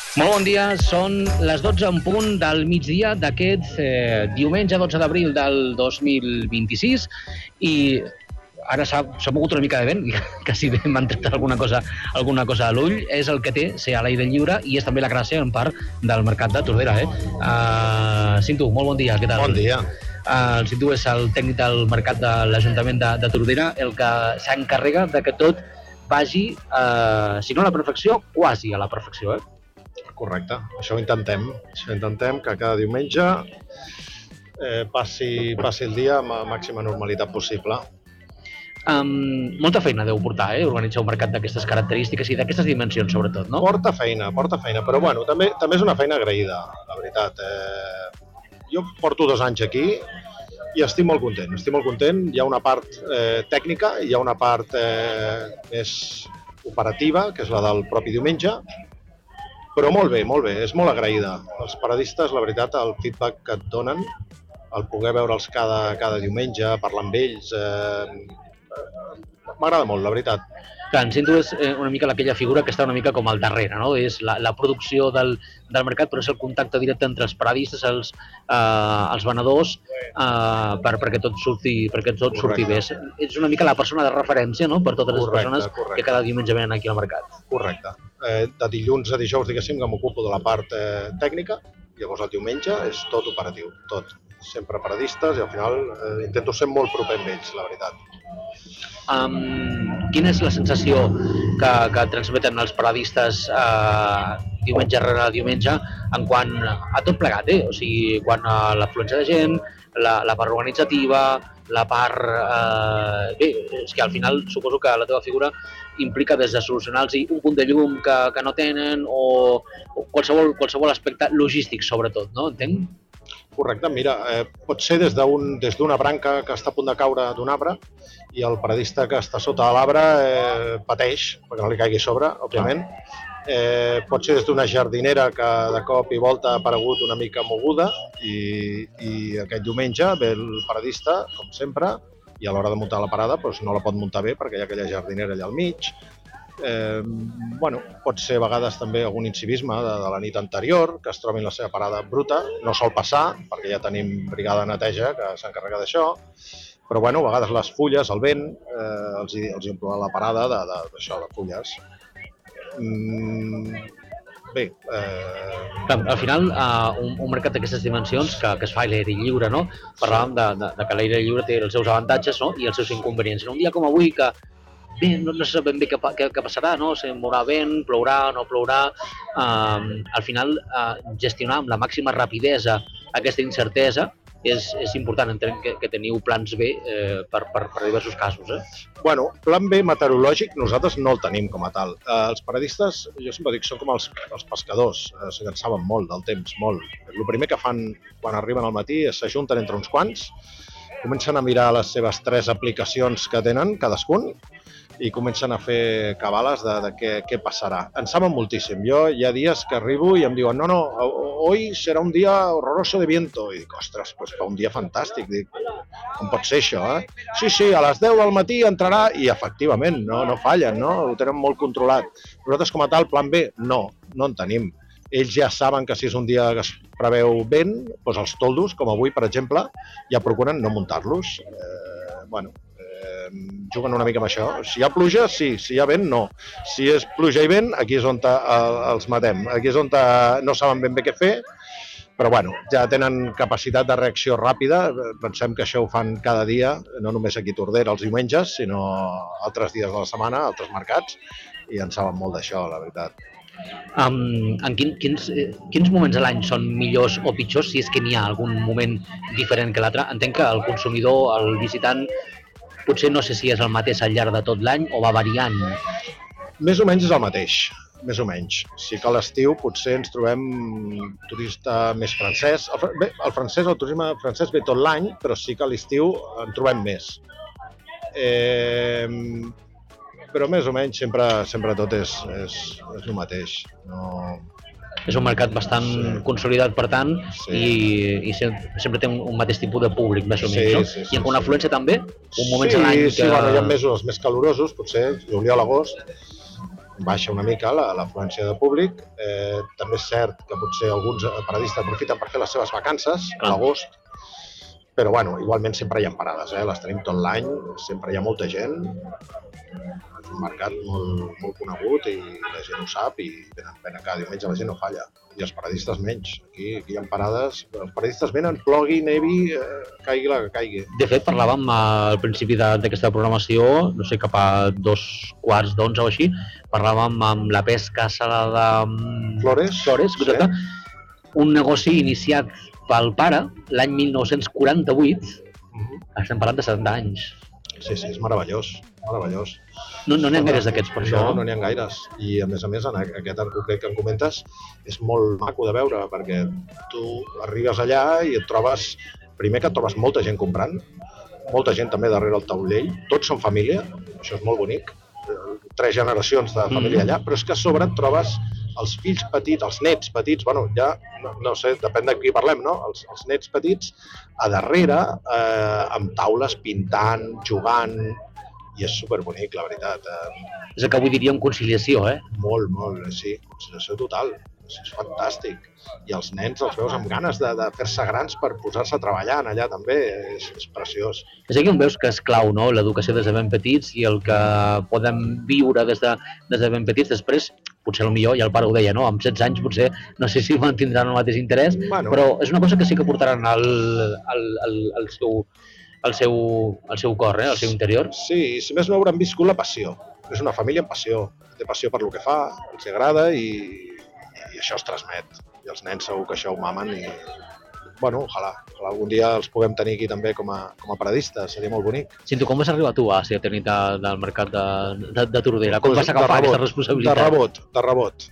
Molt bon dia, són les 12 en punt del migdia d'aquest diumenge 12 d'abril del 2026 i ara s'ha mogut una mica de vent, quasi bé m'han tret alguna cosa a l'ull, és el que té ser a l'aire lliure i és també la gràcia en part del mercat de Tordera. Cinto, molt bon dia, què tal? Bon dia. El Cinto és el tècnic del mercat de l'Ajuntament de Tordera, el que s'encarrega de que tot vagi, si no a la perfecció, quasi a la perfecció, Correcte, això ho intentem. Que cada diumenge passi el dia amb la màxima normalitat possible. Molta feina deu portar, organitzar un mercat d'aquestes característiques i d'aquestes dimensions, sobretot, no? Porta feina, però bueno, també és una feina agraïda, la veritat. Jo porto 2 anys aquí i estic molt content. Hi ha una part tècnica, hi ha una part més operativa, que és la del propi diumenge, però molt bé, és molt agraïda. Els paradistes, la veritat, el feedback que et donen, el poder veure'ls cada diumenge, parlar amb ells, m'agrada molt, la veritat. Clar, en Cinto és una mica aquella figura que està una mica com al darrere, no? És la producció del mercat, però és el contacte directe entre els paradistes, els venedors, perquè tot surti bé. És una mica la persona de referència, no?, per totes les persones que cada diumenge venen aquí al mercat. Correcte. De dilluns a dijous, diguéssim, que m'ocupo de la part tècnica, llavors el diumenge és tot operatiu, tot. Sempre paradistes i al final intento ser molt proper amb ells, la veritat. Quina és la sensació que transmeten els paradistes diumenge rere diumenge en quant a tot plegat, O sigui, quan a l'afluència de gent, la part organitzativa, la part... Bé, és que al final suposo que la teva figura implica des de solucionar-los un punt de llum que no tenen o qualsevol aspecte logístic, sobretot, no? Entenc? Correcte, mira, pot ser des d'una branca que està a punt de caure d'un arbre i el paradista que està sota de l'arbre pateix, perquè no li caigui a sobre, òbviament. Pot ser des d'una jardinera que de cop i volta ha aparegut una mica moguda i aquest diumenge ve el paradista, com sempre, i a l'hora de muntar la parada no la pot muntar bé perquè hi ha aquella jardinera allà al mig. Pot ser a vegades també algun incivisme de la nit anterior, que es trobin la seva parada bruta. No sol passar, perquè ja tenim brigada de neteja que s'encarrega d'això, però a vegades les fulles, el vent, els omple la parada d'això, de fulles. Bé... Al final, un mercat d'aquestes dimensions que es fa a l'aire lliure, no? Parlàvem de que l'aire lliure té els seus avantatges, no?, i els seus inconvenients. Un dia com avui que bé, no sabem bé què passarà, no? Si mourà vent, plourà, no plourà. Al final, gestionar amb la màxima rapidesa aquesta incertesa és important. Entenc que teniu plans B per diversos casos, Plan B meteorològic nosaltres no el tenim com a tal. Els paradistes, jo sempre dic, són com els pescadors, en saben molt del temps, molt. El primer que fan quan arriben al matí és s'ajunten entre uns quants, comencen a mirar les seves 3 aplicacions que tenen cadascun i comencen a fer cabales de què passarà. En saben moltíssim. Jo hi ha dies que arribo i em diuen no, hoy serà un dia horroroso de viento. I dic, ostres, fa un dia fantàstic. Dic, com pot ser això, Sí, a les 10 del matí entrarà i efectivament, no fallen, no? Ho tenen molt controlat. Nosaltres com a tal, plan B, no en tenim. Ells ja saben que si és un dia que es preveu vent, doncs els toldos, com avui, per exemple, ja procuren no muntar-los. Juguen una mica amb això. Si hi ha pluja, sí. Si hi ha vent, no. Si és pluja i vent, aquí és on els matem. Aquí és on no saben ben bé què fer, però ja tenen capacitat de reacció ràpida. Pensem que això ho fan cada dia, no només aquí a Tordera els diumenges, sinó altres dies de la setmana, altres mercats, i en saben molt d'això, la veritat. En quins moments de l'any són millors o pitjors, si és que n'hi ha algun moment diferent que l'altre? Entenc que el consumidor, el visitant, potser no sé si és el mateix al llarg de tot l'any o va variant. Més o menys és el mateix, més o menys. Sí que a l'estiu potser ens trobem turista més francès. El turisme francès ve tot l'any, però sí que a l'estiu en trobem més. Però més o menys sempre tot és el mateix. És un mercat bastant consolidat, per tant, i sempre té un mateix tipus de públic, més o menys, no? I en una afluència també? Un moment a l'any que... Sí, hi ha mesos més calorosos, potser, juliol, agost, baixa una mica l'afluència de públic. També és cert que potser alguns paradistes aprofiten per fer les seves vacances a l'agost, però bueno, igualment sempre hi ha parades, les tenim tot l'any, sempre hi ha molta gent. És un mercat molt conegut i la gent ho sap i venen cada diumenge, la gent no falla. I els paradistes menys. Aquí hi ha parades, els paradistes venen, plogui, nevi, caigui la que caigui. De fet, parlàvem al principi d'aquesta programació, no sé, cap a 11:15 o així, parlàvem amb la pesca salada Flores, exacte. Un negoci iniciat pel pare l'any 1948, estem parlant de 70 anys. Sí, és meravellós, meravellós. No n'hi ha gaires d'aquests, per això. No n'hi ha gaires. I, a més, en aquest en concret que em comentes, és molt maco de veure, perquè tu arribes allà i et trobes, primer que et trobes molta gent comprant, molta gent també darrere el taulell, tots són família, això és molt bonic, 3 generacions de família allà, però és que a sobre et trobes els fills petits, els nets petits, bueno, ja, no sé, depèn de qui parlem, no? Els nets petits a darrere, amb taules pintant, jugant, i és superbonic, la veritat. És el que avui diríem conciliació, Molt, sí, conciliació total. És fantàstic. I els nens els veus amb ganes de fer-se grans per posar-se a treballar allà també, és preciós. És aquí on veus que és clau, no?, l'educació des de ben petits i el que podem viure des de ben petits. Després, potser potser ja el pare ho deia, no? Amb 16 anys potser no sé si mantindran el mateix interès, però és una cosa que sí que portaran al seu cor, al seu interior. Sí, i si més no hauran viscut la passió. És una família amb passió, té passió per lo que fa, els agrada i això es transmet. I els nens segur que això ho mamen i, bueno, ojalà algun dia els puguem tenir aquí també com a paradistes, seria molt bonic. Cinto, com vas arribar tu a ser tècnic del mercat de Tordera? Com vas agafar aquesta responsabilitat? De rebot.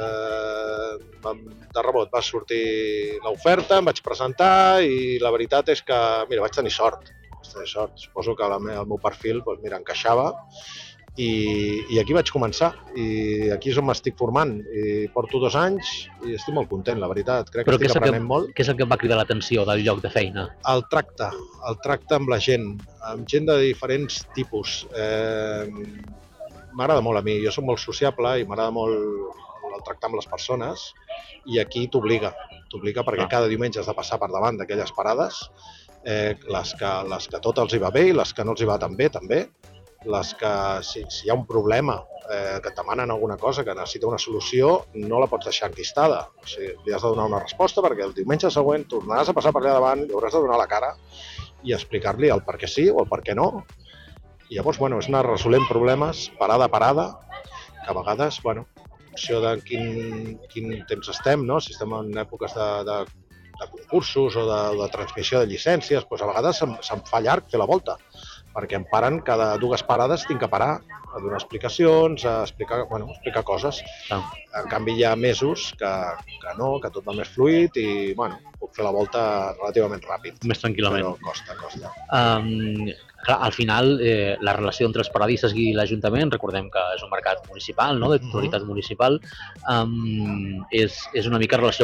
De rebot va sortir l'oferta, em vaig presentar i la veritat és que, mira, vaig tenir sort. Suposo que el meu perfil, encaixava i aquí vaig començar i aquí és on m'estic formant i porto 2 anys i estic molt content, la veritat. Crec que estic aprenent molt. Què és el que em va cridar l'atenció del lloc de feina? El tracte amb la gent, amb gent de diferents tipus. M'agrada molt a mi, jo soc molt sociable i m'agrada molt el tractar amb les persones i aquí t'obliga perquè cada diumenge has de passar per davant d'aquelles parades, les que tot els hi va bé i les que no els hi va tan bé també. Les que, si hi ha un problema, que et demanen alguna cosa, que necessita una solució, no la pots deixar enquistada. O sigui, li has de donar una resposta perquè el diumenge següent tornaràs a passar per allà davant i hauràs de donar la cara i explicar-li el per què sí o el per què no. I llavors, és anar resolent problemes parada a parada, que a vegades, en funció de quin temps estem, no? Si estem en èpoques de concursos o de transmissió de llicències, a vegades se'm fa llarg fer la volta, perquè em paren cada 2 parades, tinc que parar a donar explicacions, a explicar coses. En canvi, hi ha mesos que tot va més fluid i, puc fer la volta relativament ràpid. Més tranquil·lament. Però costa. Clar, al final, la relació entre els paradistes i l'Ajuntament, recordem que és un mercat municipal, no?, de titularitat municipal, és una mica relació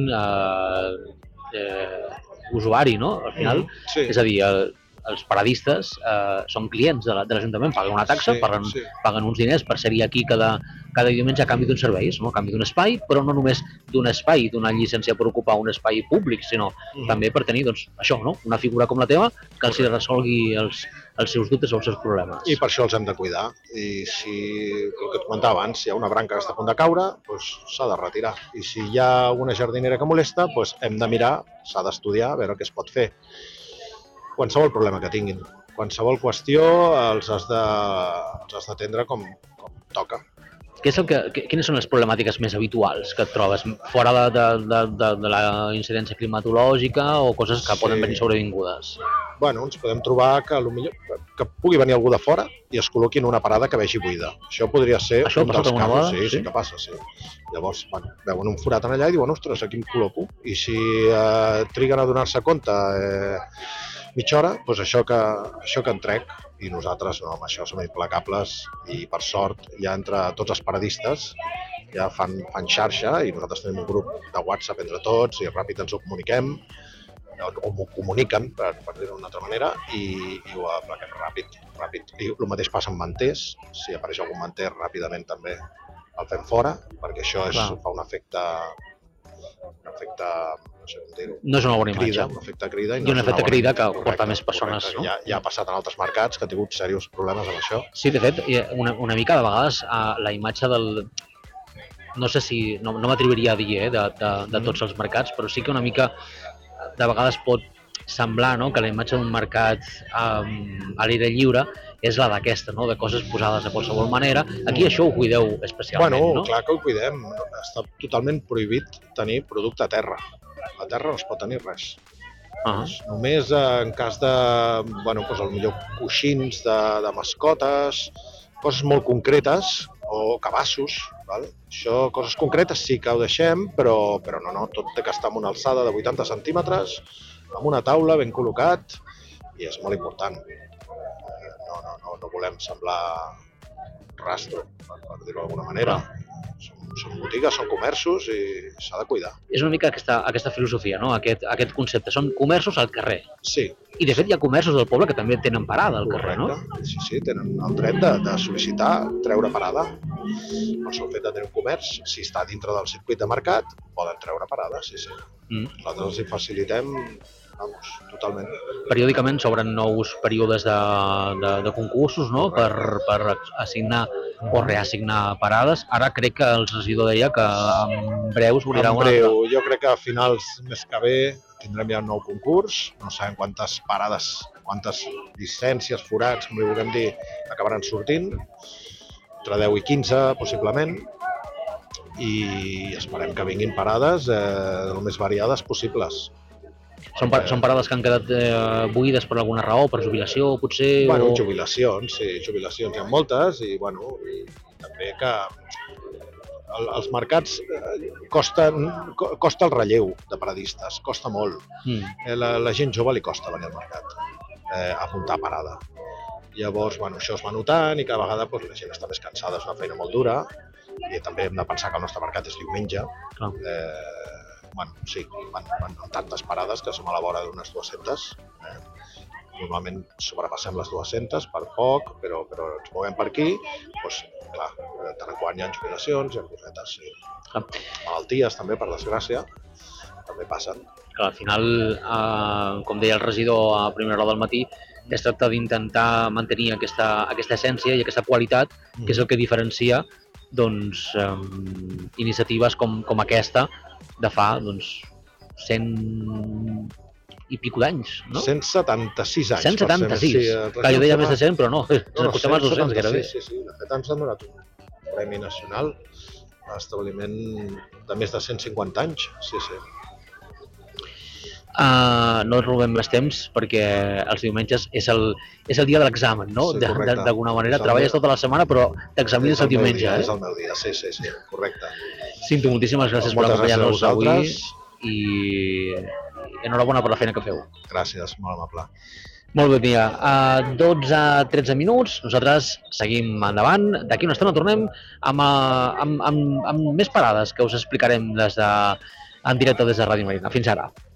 client-usuari, no?, al final. Sí. És a dir, els paradistes són clients de l'Ajuntament, paguen una taxa, paguen uns diners per ser-hi aquí cada diumenge a canvi d'uns serveis, a canvi d'un espai, però no només d'un espai, d'una llicència per ocupar un espai públic, sinó també per tenir una figura com la teva que els resolgui els seus dubtes o els seus problemes. I per això els hem de cuidar. I si, el que et comentava abans, si hi ha una branca que està a punt de caure, s'ha de retirar. I si hi ha una jardinera que molesta, hem de mirar, s'ha d'estudiar, a veure què es pot fer. Qualsevol problema que tinguin, qualsevol qüestió els has d'atendre com toca. Quines són les problemàtiques més habituals que et trobes fora de la incidència climatològica o coses que poden venir sobrevingudes? Ens podem trobar que que pugui venir algú de fora i es col·loqui en una parada que vegi buida. Això podria ser un dels casos. Sí que passa, sí. Llavors, veuen un forat allà i diuen, ostres, aquí em col·loco. I si triguen a donar-se compte mitja hora, això que en trec. I nosaltres no, amb això som implacables i per sort ja entre tots els paradistes ja fan xarxa i nosaltres tenim un grup de WhatsApp entre tots i ràpid ens ho comuniquem. o m'ho comuniquen, per dir-ho d'una altra manera, i ho aplaquem ràpid. I el mateix passa amb manters, si apareix algun manter ràpidament també el fem fora, perquè això fa un efecte, no sé com dir-ho, no és una bona imatge. un efecte crida. I un efecte crida que porta més persones, no? Ja ha passat en altres mercats que ha tingut serios problemes amb això. Sí, de fet, una mica de vegades la imatge del... No sé si... No m'atreviria a dir de tots els mercats, però sí que una mica de vegades pot semblar, no?, que la imatge d'un mercat a l'aire lliure és la d'aquesta, no?, de coses posades de qualsevol manera. Aquí això ho cuideu especialment, no? Bueno, clar que ho cuidem. Està totalment prohibit tenir producte a terra. A terra no es pot tenir res. Només en cas de, bueno, doncs potser coixins de mascotes, coses molt concretes, o cabassos, val? Això, coses concretes sí que ho deixem, però no, tot té que estar en una alçada de 80 centímetres, amb una taula ben col·locat, i és molt important. No volem semblar rastro, per dir-ho d'alguna manera. Són botigues, són comerços i s'ha de cuidar. És una mica aquesta filosofia, no?, aquest concepte. Són comerços al carrer. Sí. I de fet hi ha comerços del poble que també tenen parada al carrer, no? Sí, tenen el dret de sol·licitar, treure parada. El seu fet de tenir un comerç, si està dintre del circuit de mercat, poden treure parada, sí. Nosaltres els hi facilitem, totalment. Periòdicament s'obren nous períodes de concursos, no?, per assignar o reassignar parades. Ara crec que el regidor deia que en breu s'obrirà una altra. Jo crec que a finals mes que ve tindrem ja un nou concurs. No sabem quantes parades, quantes llicències, forats, com li vulguem dir, acabaran sortint. Entre 10 i 15, possiblement. I esperem que vinguin parades el més variades possibles. Són parades que han quedat buides per alguna raó, per jubilació, potser? Bueno, jubilacions, sí, jubilacions hi ha moltes, i també que els mercats costa el relleu de paradistes, costa molt. La gent jove li costa venir al mercat, apuntar parada. Llavors, això es va notant i cada vegada la gent està més cansada, és una feina molt dura, i també hem de pensar que el nostre mercat és diumenge. Sí, van tantes parades que som a la vora d'unes 200. Normalment sobrepassem les 200 per poc, però ens movem per aquí. Doncs, clar, de tant en quant hi ha jubilacions, hi ha cosetes, sí. Malalties també, per desgràcia, també passen. Al final, com deia el regidor a primera hora del matí, es tracta d'intentar mantenir aquesta essència i aquesta qualitat, que és el que diferencia iniciatives com aquesta de fa 100 i pico d'anys, no? 176 anys. 176. Jo deia més de 100, però no, ens acostem als 200 gairebé. Sí. De fet, ens han donat un premi nacional a establiment de més de 150 anys. Sí. No et robem més temps perquè els diumenges és el dia de l'examen, no? D'alguna manera treballes tota la setmana però t'examines el diumenge. És el meu dia, sí, correcte. Cinto, moltíssimes gràcies per acompanyar-nos avui i enhorabona per la feina que feu. Gràcies, molt amable. Molt bon dia. A 12-13 minuts nosaltres seguim endavant. D'aquí una estona tornem amb més parades que us explicarem en directe des de Ràdio Marina. Fins ara.